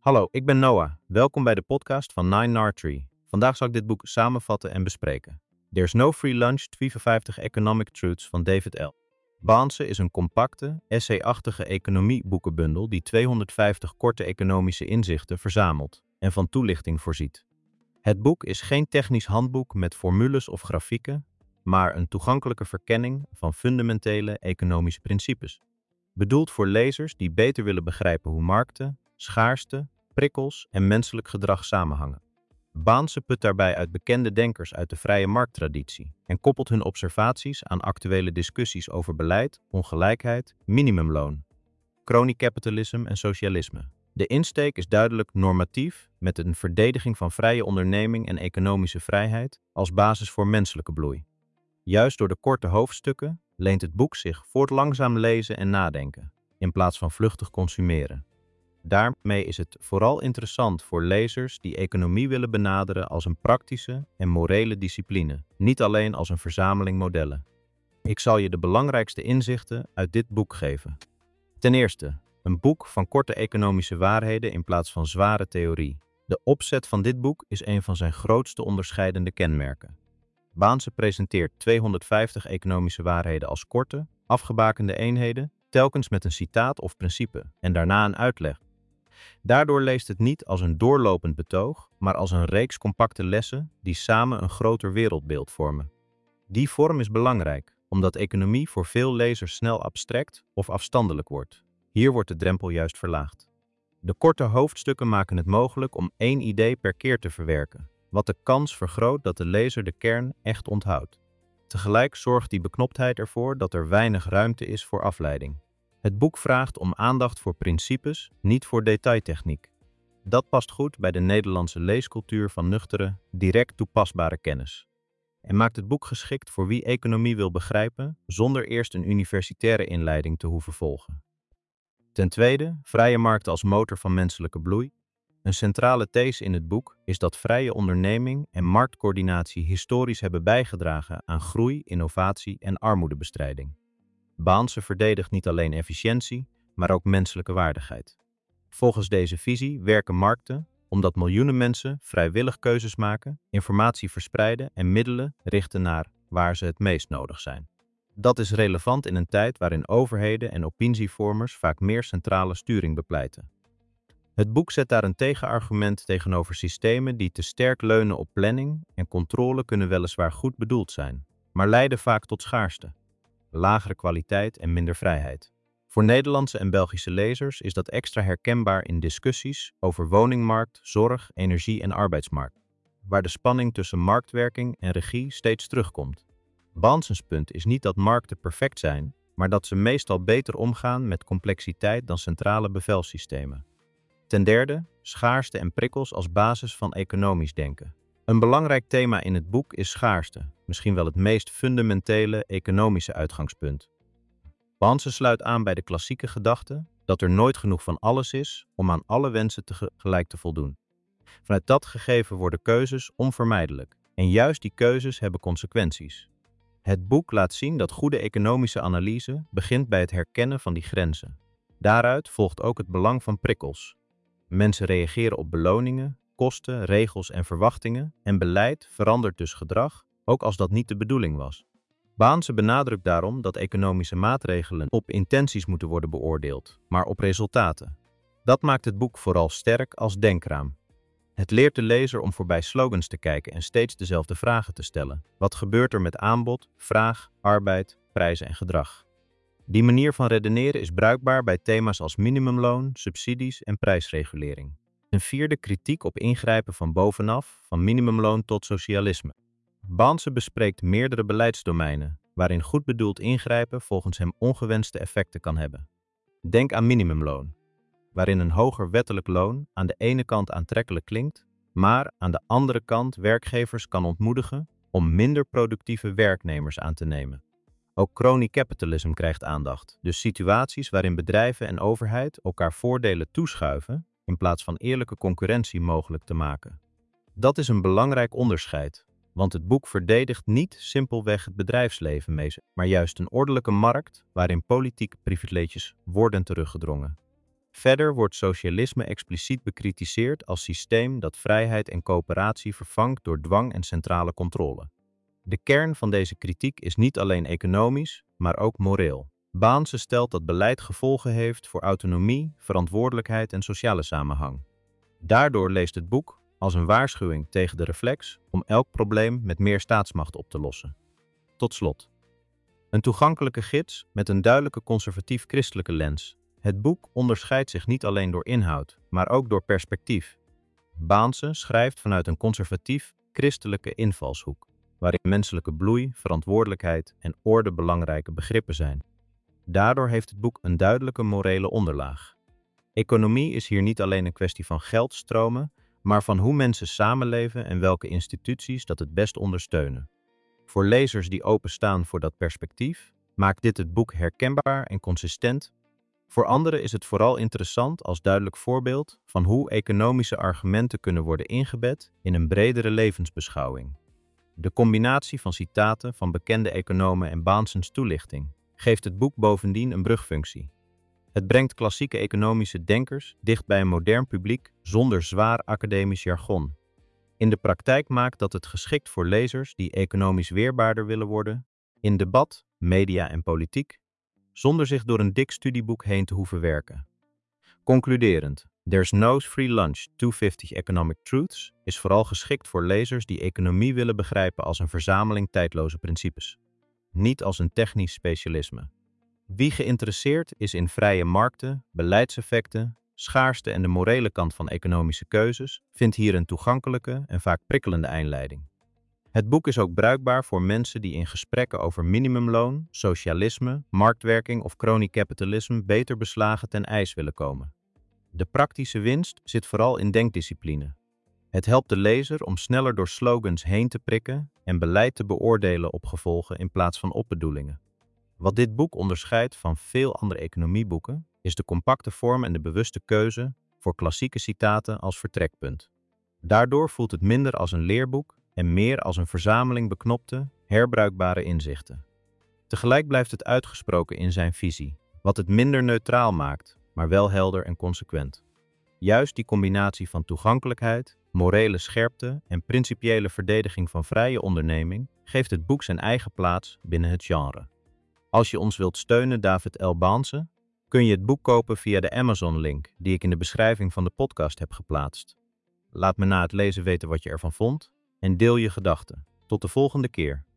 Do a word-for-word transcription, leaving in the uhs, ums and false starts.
Hallo, ik ben Noah. Welkom bij de podcast van Nine Nard Tree. Vandaag zal ik dit boek samenvatten en bespreken. There's No Free Lunch, vijfenvijftig Economic Truths van David L. Baanse is een compacte, essayachtige economieboekenbundel die tweehonderdvijftig korte economische inzichten verzamelt en van toelichting voorziet. Het boek is geen technisch handboek met formules of grafieken, maar een toegankelijke verkenning van fundamentele economische principes. Bedoeld voor lezers die beter willen begrijpen hoe markten, schaarste, prikkels en menselijk gedrag samenhangen. Baanse put daarbij uit bekende denkers uit de vrije markttraditie en koppelt hun observaties aan actuele discussies over beleid, ongelijkheid, minimumloon, crony capitalism en socialisme. De insteek is duidelijk normatief, met een verdediging van vrije onderneming en economische vrijheid als basis voor menselijke bloei. Juist door de korte hoofdstukken leent het boek zich voor het langzaam lezen en nadenken, in plaats van vluchtig consumeren. Daarmee is het vooral interessant voor lezers die economie willen benaderen als een praktische en morele discipline, niet alleen als een verzameling modellen. Ik zal je de belangrijkste inzichten uit dit boek geven. Ten eerste, een boek van korte economische waarheden in plaats van zware theorie. De opzet van dit boek is een van zijn grootste onderscheidende kenmerken. Baanse presenteert tweehonderdvijftig economische waarheden als korte, afgebakende eenheden, telkens met een citaat of principe en daarna een uitleg. Daardoor leest het niet als een doorlopend betoog, maar als een reeks compacte lessen die samen een groter wereldbeeld vormen. Die vorm is belangrijk, omdat economie voor veel lezers snel abstract of afstandelijk wordt. Hier wordt de drempel juist verlaagd. De korte hoofdstukken maken het mogelijk om één idee per keer te verwerken, wat de kans vergroot dat de lezer de kern echt onthoudt. Tegelijk zorgt die beknoptheid ervoor dat er weinig ruimte is voor afleiding. Het boek vraagt om aandacht voor principes, niet voor detailtechniek. Dat past goed bij de Nederlandse leescultuur van nuchtere, direct toepasbare kennis. En maakt het boek geschikt voor wie economie wil begrijpen, zonder eerst een universitaire inleiding te hoeven volgen. Ten tweede, vrije markten als motor van menselijke bloei. Een centrale these in het boek is dat vrije onderneming en marktcoördinatie historisch hebben bijgedragen aan groei, innovatie en armoedebestrijding. Baanse verdedigt niet alleen efficiëntie, maar ook menselijke waardigheid. Volgens deze visie werken markten omdat miljoenen mensen vrijwillig keuzes maken, informatie verspreiden en middelen richten naar waar ze het meest nodig zijn. Dat is relevant in een tijd waarin overheden en opinievormers vaak meer centrale sturing bepleiten. Het boek zet daar een tegenargument tegenover systemen die te sterk leunen op planning en controle kunnen weliswaar goed bedoeld zijn, maar leiden vaak tot schaarste, lagere kwaliteit en minder vrijheid. Voor Nederlandse en Belgische lezers is dat extra herkenbaar in discussies over woningmarkt, zorg, energie en arbeidsmarkt, waar de spanning tussen marktwerking en regie steeds terugkomt. Bansens punt is niet dat markten perfect zijn, maar dat ze meestal beter omgaan met complexiteit dan centrale bevelsystemen. Ten derde, schaarste en prikkels als basis van economisch denken. Een belangrijk thema in het boek is schaarste, misschien wel het meest fundamentele economische uitgangspunt. Baanse sluit aan bij de klassieke gedachte dat er nooit genoeg van alles is om aan alle wensen tegelijk te voldoen. Vanuit dat gegeven worden keuzes onvermijdelijk en juist die keuzes hebben consequenties. Het boek laat zien dat goede economische analyse begint bij het herkennen van die grenzen. Daaruit volgt ook het belang van prikkels. Mensen reageren op beloningen, kosten, regels en verwachtingen en beleid verandert dus gedrag, ook als dat niet de bedoeling was. Baanse benadrukt daarom dat economische maatregelen op intenties moeten worden beoordeeld, maar op resultaten. Dat maakt het boek vooral sterk als denkraam. Het leert de lezer om voorbij slogans te kijken en steeds dezelfde vragen te stellen. Wat gebeurt er met aanbod, vraag, arbeid, prijzen en gedrag? Die manier van redeneren is bruikbaar bij thema's als minimumloon, subsidies en prijsregulering. Een vierde, kritiek op ingrijpen van bovenaf, van minimumloon tot socialisme. Baanse bespreekt meerdere beleidsdomeinen, waarin goed bedoeld ingrijpen volgens hem ongewenste effecten kan hebben. Denk aan minimumloon, waarin een hoger wettelijk loon aan de ene kant aantrekkelijk klinkt, maar aan de andere kant werkgevers kan ontmoedigen om minder productieve werknemers aan te nemen. Ook crony capitalism krijgt aandacht, dus situaties waarin bedrijven en overheid elkaar voordelen toeschuiven in plaats van eerlijke concurrentie mogelijk te maken. Dat is een belangrijk onderscheid, want het boek verdedigt niet simpelweg het bedrijfsleven mee, maar juist een ordelijke markt waarin politieke privileges worden teruggedrongen. Verder wordt socialisme expliciet bekritiseerd als systeem dat vrijheid en coöperatie vervangt door dwang en centrale controle. De kern van deze kritiek is niet alleen economisch, maar ook moreel. Baanse stelt dat beleid gevolgen heeft voor autonomie, verantwoordelijkheid en sociale samenhang. Daardoor leest het boek als een waarschuwing tegen de reflex om elk probleem met meer staatsmacht op te lossen. Tot slot. Een toegankelijke gids met een duidelijke conservatief-christelijke lens. Het boek onderscheidt zich niet alleen door inhoud, maar ook door perspectief. Baanse schrijft vanuit een conservatief-christelijke invalshoek, waarin menselijke bloei, verantwoordelijkheid en orde belangrijke begrippen zijn. Daardoor heeft het boek een duidelijke morele onderlaag. Economie is hier niet alleen een kwestie van geldstromen, maar van hoe mensen samenleven en welke instituties dat het best ondersteunen. Voor lezers die openstaan voor dat perspectief, maakt dit het boek herkenbaar en consistent. Voor anderen is het vooral interessant als duidelijk voorbeeld van hoe economische argumenten kunnen worden ingebed in een bredere levensbeschouwing. De combinatie van citaten van bekende economen en Baansens toelichting geeft het boek bovendien een brugfunctie. Het brengt klassieke economische denkers dicht bij een modern publiek zonder zwaar academisch jargon. In de praktijk maakt dat het geschikt voor lezers die economisch weerbaarder willen worden, in debat, media en politiek, zonder zich door een dik studieboek heen te hoeven werken. Concluderend, There's No Free Lunch tweehonderdvijftig Economic Truths is vooral geschikt voor lezers die economie willen begrijpen als een verzameling tijdloze principes, niet als een technisch specialisme. Wie geïnteresseerd is in vrije markten, beleidseffecten, schaarste en de morele kant van economische keuzes, vindt hier een toegankelijke en vaak prikkelende einleiding. Het boek is ook bruikbaar voor mensen die in gesprekken over minimumloon, socialisme, marktwerking of crony capitalism beter beslagen ten ijs willen komen. De praktische winst zit vooral in denkdiscipline. Het helpt de lezer om sneller door slogans heen te prikken en beleid te beoordelen op gevolgen in plaats van op bedoelingen. Wat dit boek onderscheidt van veel andere economieboeken, is de compacte vorm en de bewuste keuze voor klassieke citaten als vertrekpunt. Daardoor voelt het minder als een leerboek en meer als een verzameling beknopte, herbruikbare inzichten. Tegelijk blijft het uitgesproken in zijn visie, wat het minder neutraal maakt, maar wel helder en consequent. Juist die combinatie van toegankelijkheid, morele scherpte en principiële verdediging van vrije onderneming geeft het boek zijn eigen plaats binnen het genre. Als je ons wilt steunen, David L. Baanse, kun je het boek kopen via de Amazon-link die ik in de beschrijving van de podcast heb geplaatst. Laat me na het lezen weten wat je ervan vond en deel je gedachten. Tot de volgende keer.